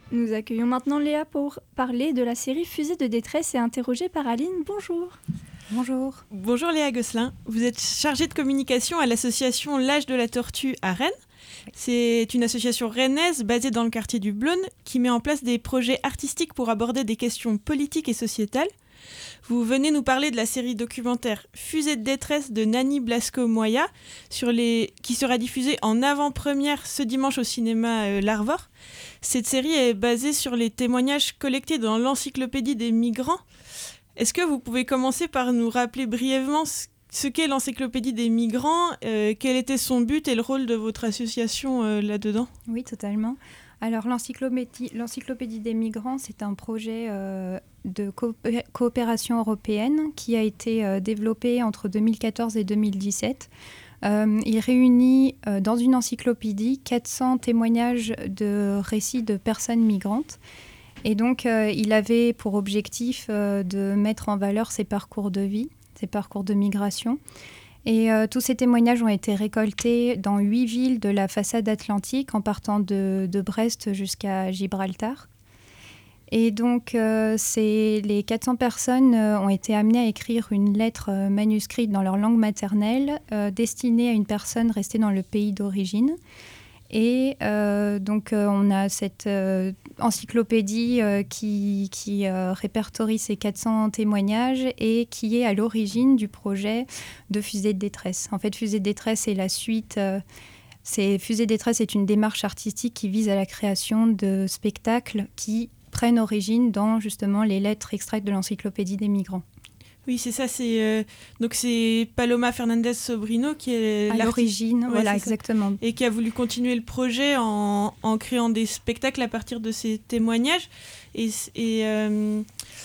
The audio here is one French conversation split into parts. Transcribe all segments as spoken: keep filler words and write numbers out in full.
Nous accueillons maintenant Léa pour parler de la série Fusée de détresse et interrogée par Aline. Bonjour. Bonjour. Bonjour Léa Gosselin. Vous êtes chargée de communication à l'association L'Âge de la Tortue à Rennes. C'est une association rennaise basée dans le quartier du Blône qui met en place des projets artistiques pour aborder des questions politiques et sociétales. Vous venez nous parler de la série documentaire Fusée de détresse de Nani Blasco-Moya sur les... qui sera diffusée en avant-première ce dimanche au cinéma euh, L'Arvor. Cette série est basée sur les témoignages collectés dans l'encyclopédie des migrants. Est-ce que vous pouvez commencer par nous rappeler brièvement ce qu'est l'encyclopédie des migrants, euh, quel était son but et le rôle de votre association euh, là-dedans ? Oui, totalement. Alors, l'encyclopédie, l'encyclopédie des migrants, c'est un projet euh, de coopé- coopération européenne qui a été euh, développé entre deux mille quatorze et deux mille dix-sept. Euh, il réunit euh, dans une encyclopédie quatre cents témoignages de récits de personnes migrantes. Et donc, euh, il avait pour objectif euh, de mettre en valeur ces parcours de vie, ces parcours de migration. Et euh, tous ces témoignages ont été récoltés dans huit villes de la façade atlantique, en partant de, de Brest jusqu'à Gibraltar. Et donc, euh, c'est, les quatre cents personnes euh, ont été amenées à écrire une lettre euh, manuscrite dans leur langue maternelle, euh, destinée à une personne restée dans le pays d'origine. Et euh, donc, euh, on a cette euh, encyclopédie euh, qui, qui euh, répertorie ces quatre cents témoignages et qui est à l'origine du projet de Fusée de détresse. En fait, Fusée de détresse est la suite. Euh, c'est, Fusée de détresse est une démarche artistique qui vise à la création de spectacles qui prennent origine dans justement les lettres extraites de l'encyclopédie des migrants. Oui, c'est ça. C'est, euh, donc c'est Paloma Fernandez Sobrino qui est à l'origine, ouais, voilà, exactement. Et qui a voulu continuer le projet en, en créant des spectacles à partir de ces témoignages. Et, et euh,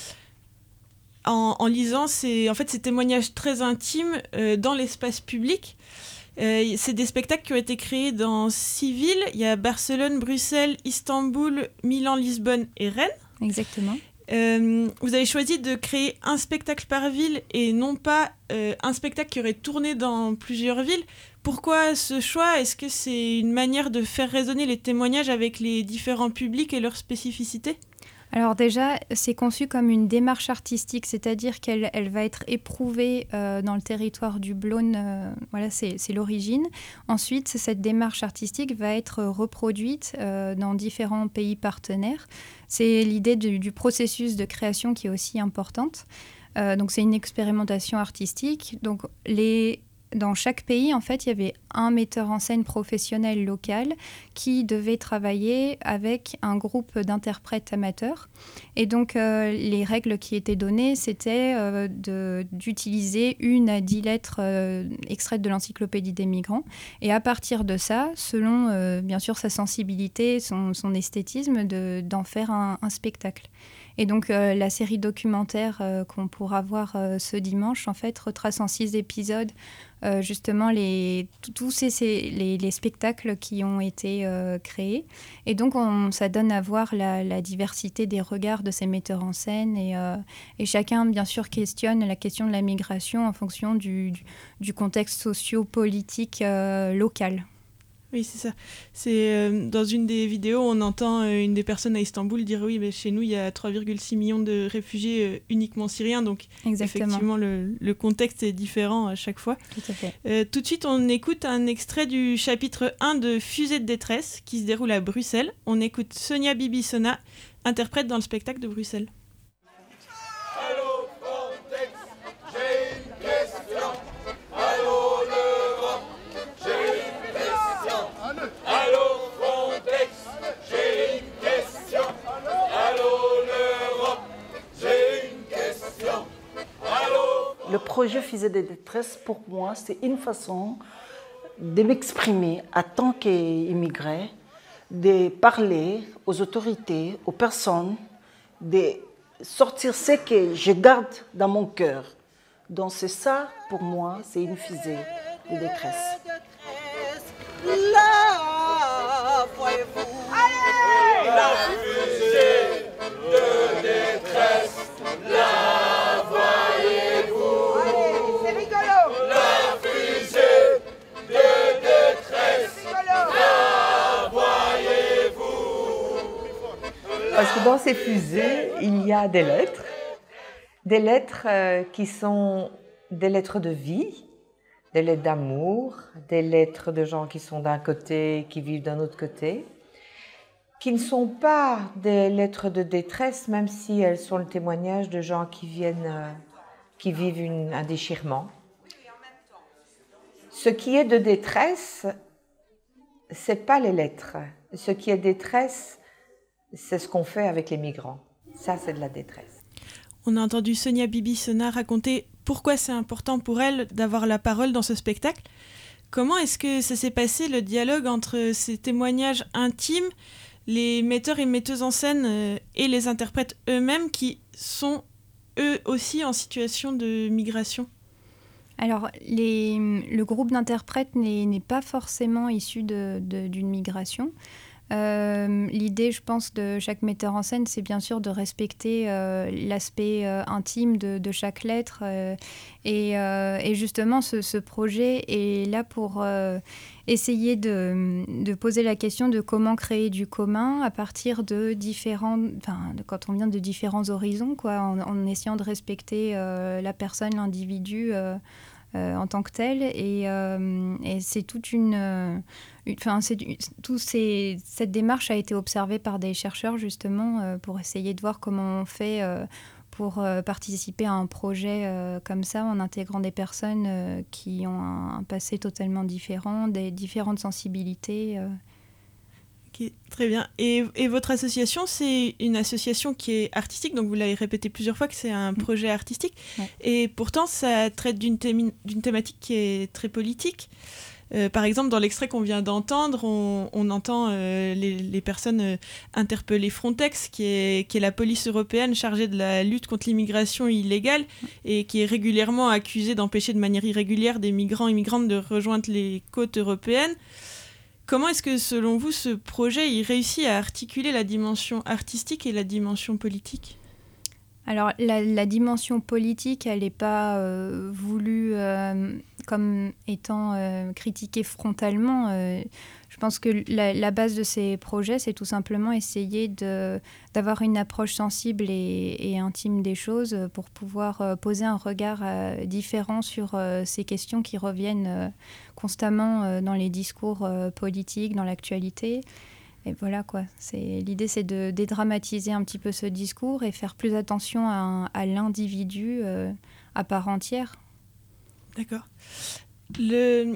en, en lisant ces, en fait, ces témoignages très intimes euh, dans l'espace public. Euh, c'est des spectacles qui ont été créés dans six villes. Il y a Barcelone, Bruxelles, Istanbul, Milan, Lisbonne et Rennes. Exactement. Euh, vous avez choisi de créer un spectacle par ville et non pas euh, un spectacle qui aurait tourné dans plusieurs villes. Pourquoi ce choix ? Est-ce que c'est une manière de faire résonner les témoignages avec les différents publics et leurs spécificités ? Alors déjà, c'est conçu comme une démarche artistique, c'est-à-dire qu'elle elle va être éprouvée euh, dans le territoire du Blône, euh, voilà, c'est, c'est l'origine. Ensuite, cette démarche artistique va être reproduite euh, dans différents pays partenaires. C'est l'idée du, du processus de création qui est aussi importante. Euh, donc c'est une expérimentation artistique. Donc les... Dans chaque pays, en fait, il y avait un metteur en scène professionnel local qui devait travailler avec un groupe d'interprètes amateurs. Et donc, euh, les règles qui étaient données, c'était euh, de, d'utiliser une à dix lettres euh, extraites de l'encyclopédie des migrants. Et à partir de ça, selon, euh, bien sûr, sa sensibilité, son, son esthétisme, de, d'en faire un, un spectacle. Et donc, euh, la série documentaire euh, qu'on pourra voir euh, ce dimanche, en fait, retrace en six épisodes euh, justement les, tous ces, ces, les, les spectacles qui ont été euh, créés. Et donc, on, ça donne à voir la, la diversité des regards de ces metteurs en scène. Et, euh, et chacun, bien sûr, questionne la question de la migration en fonction du, du, du contexte socio-politique euh, local. Oui, c'est ça. C'est, euh, dans une des vidéos, on entend euh, une des personnes à Istanbul dire « Oui, mais chez nous, il y a trois virgule six millions de réfugiés euh, uniquement syriens. » Donc, exactement. Effectivement, le, le contexte est différent à chaque fois. Tout à fait. Euh, tout de suite, on écoute un extrait du chapitre un de Fusée de détresse qui se déroule à Bruxelles. On écoute Sonia Bibisona, interprète dans le spectacle de Bruxelles. Le projet Fusée de détresse, pour moi, c'est une façon de m'exprimer en tant qu'immigré, de parler aux autorités, aux personnes, de sortir ce que je garde dans mon cœur. Donc c'est ça, pour moi, c'est une fusée de détresse. La voyez-vous, allez, la fusée de détresse, la voyez-vous, allez, c'est rigolo, la fusée de détresse, la voyez-vous, Parce que dans ces fusées, il y a des lettres, des lettres euh, qui sont des lettres de vie, des lettres d'amour, des lettres de gens qui sont d'un côté, qui vivent d'un autre côté, qui ne sont pas des lettres de détresse, même si elles sont le témoignage de gens qui viennent, euh, qui vivent une, un déchirement. Ce qui est de détresse, c'est pas les lettres. Ce qui est détresse, c'est ce qu'on fait avec les migrants. Ça, c'est de la détresse. On a entendu Sonia Bibi-Sena raconter pourquoi c'est important pour elle d'avoir la parole dans ce spectacle. Comment est-ce que ça s'est passé, le dialogue entre ces témoignages intimes, les metteurs et metteuses en scène euh, et les interprètes eux-mêmes qui sont eux aussi en situation de migration ? Alors, les, le groupe d'interprètes n'est, n'est pas forcément issu de, de, d'une migration. Euh, l'idée, je pense, de chaque metteur en scène, c'est bien sûr de respecter euh, l'aspect euh, intime de, de chaque lettre. Euh, et, euh, et justement, ce, ce projet est là pour euh, essayer de, de poser la question de comment créer du commun à partir de différents... Enfin, de, quand on vient de différents horizons, quoi, en, en essayant de respecter euh, la personne, l'individu... Euh, Euh, en tant que telle, et, euh, et c'est toute une... Euh, une c'est, tout ces, cette démarche a été observée par des chercheurs, justement, euh, pour essayer de voir comment on fait euh, pour euh, participer à un projet euh, comme ça, en intégrant des personnes euh, qui ont un, un passé totalement différent, des différentes sensibilités. Euh. Okay, très bien. Et, et votre association, c'est une association qui est artistique, donc vous l'avez répété plusieurs fois que c'est un projet artistique, ouais. Et pourtant ça traite d'une, thé- d'une thématique qui est très politique. Euh, par exemple, dans l'extrait qu'on vient d'entendre, on, on entend euh, les, les personnes euh, interpeller Frontex, qui est, qui est la police européenne chargée de la lutte contre l'immigration illégale et qui est régulièrement accusée d'empêcher de manière irrégulière des migrants et migrantes de rejoindre les côtes européennes. Comment est-ce que, selon vous, ce projet il réussit à articuler la dimension artistique et la dimension politique ? Alors, la, la dimension politique, elle n'est pas euh, voulue euh, comme étant euh, critiquée frontalement. Euh, je pense que la, la base de ces projets, c'est tout simplement essayer de, d'avoir une approche sensible et, et intime des choses pour pouvoir euh, poser un regard euh, différent sur euh, ces questions qui reviennent euh, constamment euh, dans les discours euh, politiques, dans l'actualité. Et voilà quoi, c'est, l'idée c'est de dédramatiser un petit peu ce discours et faire plus attention à, à l'individu euh, à part entière. D'accord. Le,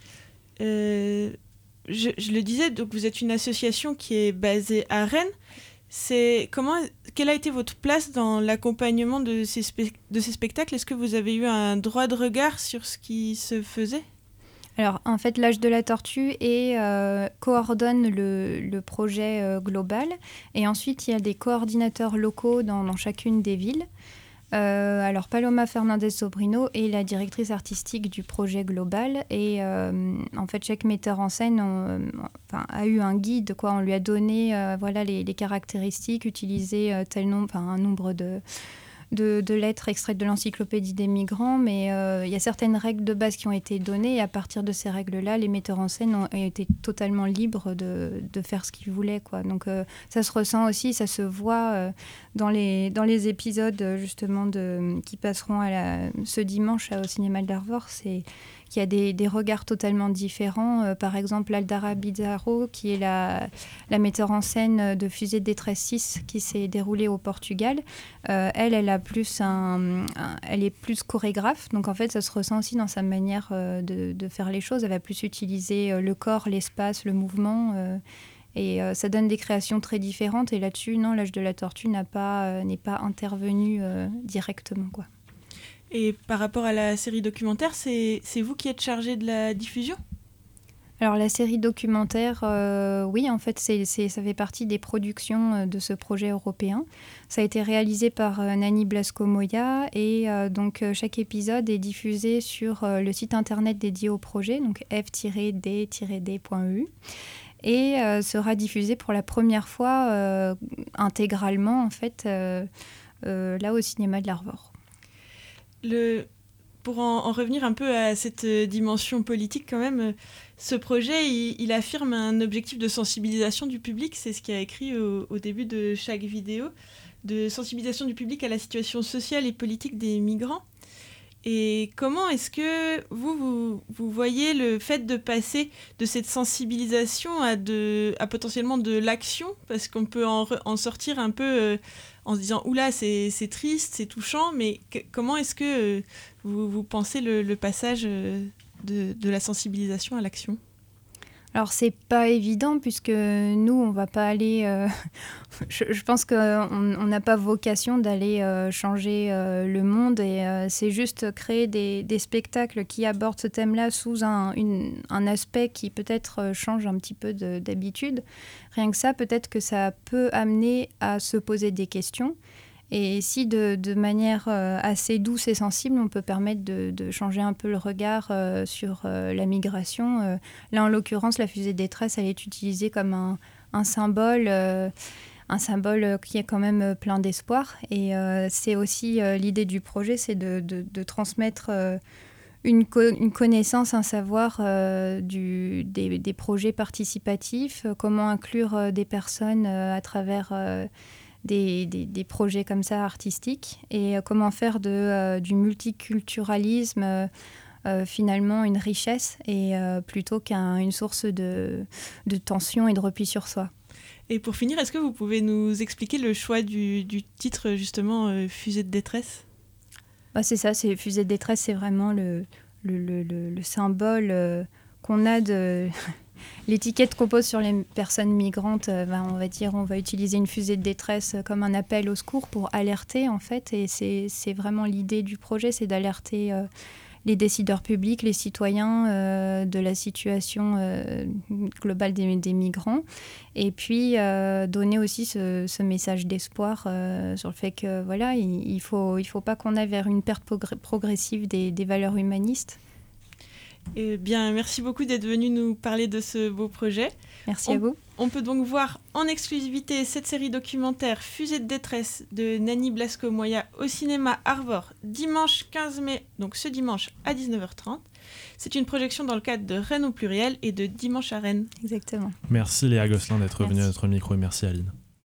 euh, je, je le disais, donc vous êtes une association qui est basée à Rennes. C'est, comment, quelle a été votre place dans l'accompagnement de ces, spe- de ces spectacles ? Est-ce que vous avez eu un droit de regard sur ce qui se faisait ? Alors, en fait, l'Âge de la Tortue et, euh, coordonne le, le projet euh, global. Et ensuite, il y a des coordinateurs locaux dans, dans chacune des villes. Euh, alors, Paloma Fernandez-Sobrino est la directrice artistique du projet global. Et euh, en fait, chaque metteur en scène on, enfin, a eu un guide. Quoi. On lui a donné euh, voilà, les, les caractéristiques, utiliser euh, tel nombre, enfin, un nombre de... De, de lettres extraites de l'encyclopédie des migrants, mais il euh, y a certaines règles de base qui ont été données et à partir de ces règles-là, les metteurs en scène ont, ont été totalement libres de, de faire ce qu'ils voulaient, quoi. Donc euh, ça se ressent aussi, ça se voit euh, dans, les, dans les épisodes justement de, qui passeront à la, ce dimanche au cinéma de l'Arvor. C'est qu'il y a des, des regards totalement différents. Euh, par exemple, Aldara Bizarro, qui est la, la metteur en scène de Fusée de détresse six, qui s'est déroulée au Portugal. Euh, elle, elle, a plus un, un, elle est plus chorégraphe. Donc, en fait, ça se ressent aussi dans sa manière euh, de, de faire les choses. Elle va plus utiliser euh, le corps, l'espace, le mouvement. Euh, et euh, ça donne des créations très différentes. Et là-dessus, non, l'Âge de la Tortue n'a pas, euh, n'est pas intervenu euh, directement, quoi. Et par rapport à la série documentaire, c'est, c'est vous qui êtes chargé de la diffusion ? Alors la série documentaire, euh, oui, en fait, c'est, c'est, ça fait partie des productions de ce projet européen. Ça a été réalisé par euh, Nani Blasco-Moya et euh, donc euh, chaque épisode est diffusé sur euh, le site internet dédié au projet, donc f tiret d tiret d point e u. Et euh, sera diffusé pour la première fois euh, intégralement, en fait, euh, euh, là au cinéma de l'Arvor. Le... pour en, en revenir un peu à cette dimension politique quand même, ce projet, il, il affirme un objectif de sensibilisation du public, c'est ce qu'il y a écrit au, au début de chaque vidéo, de sensibilisation du public à la situation sociale et politique des migrants. Et comment est-ce que vous, vous, vous voyez le fait de passer de cette sensibilisation à, de, à potentiellement de l'action, parce qu'on peut en, re, en sortir un peu euh, en se disant « Oula, c'est, c'est triste, c'est touchant », mais que, comment est-ce que euh, vous, vous pensez le, le passage euh, de, de la sensibilisation à l'action ? Alors, c'est pas évident puisque nous, on va pas aller... Euh, je, je pense qu'on n'a pas vocation d'aller euh, changer euh, le monde et euh, c'est juste créer des, des spectacles qui abordent ce thème-là sous un, une, un aspect qui peut-être change un petit peu de, d'habitude. Rien que ça, peut-être que ça peut amener à se poser des questions. Et si de, de manière euh, assez douce et sensible, on peut permettre de, de changer un peu le regard euh, sur euh, la migration. Euh, là, en l'occurrence, la fusée de détresse, elle est utilisée comme un, un symbole, euh, un symbole qui est quand même plein d'espoir. Et euh, c'est aussi euh, l'idée du projet, c'est de, de, de transmettre euh, une, co- une connaissance, un savoir euh, du, des, des projets participatifs, euh, comment inclure euh, des personnes euh, à travers... Euh, Des, des, des projets comme ça artistiques et euh, comment faire de, euh, du multiculturalisme euh, euh, finalement une richesse et euh, plutôt qu'une source de, de tension et de repli sur soi. Et pour finir, est-ce que vous pouvez nous expliquer le choix du, du titre justement euh, Fusée de détresse ? Bah, c'est ça, c'est Fusée de détresse, c'est vraiment le, le, le, le, le symbole euh, qu'on a de... L'étiquette qu'on pose sur les personnes migrantes, euh, ben, on va dire, on va utiliser une fusée de détresse comme un appel au secours pour alerter, en fait. Et c'est, c'est vraiment l'idée du projet, c'est d'alerter euh, les décideurs publics, les citoyens euh, de la situation euh, globale des, des migrants. Et puis, euh, donner aussi ce, ce message d'espoir euh, sur le fait que, voilà, il ne faut, il faut pas qu'on aille vers une perte progr- progressive des, des valeurs humanistes. Eh bien, merci beaucoup d'être venu nous parler de ce beau projet. Merci on, à vous. On peut donc voir en exclusivité cette série documentaire Fusée de détresse de Nani Blasco-Moya au cinéma Arvor dimanche quinze mai, donc ce dimanche à dix-neuf heures trente. C'est une projection dans le cadre de Rennes au pluriel et de Dimanche à Rennes. Exactement. Merci Léa Gosselin d'être Merci. venue à notre micro et merci Aline.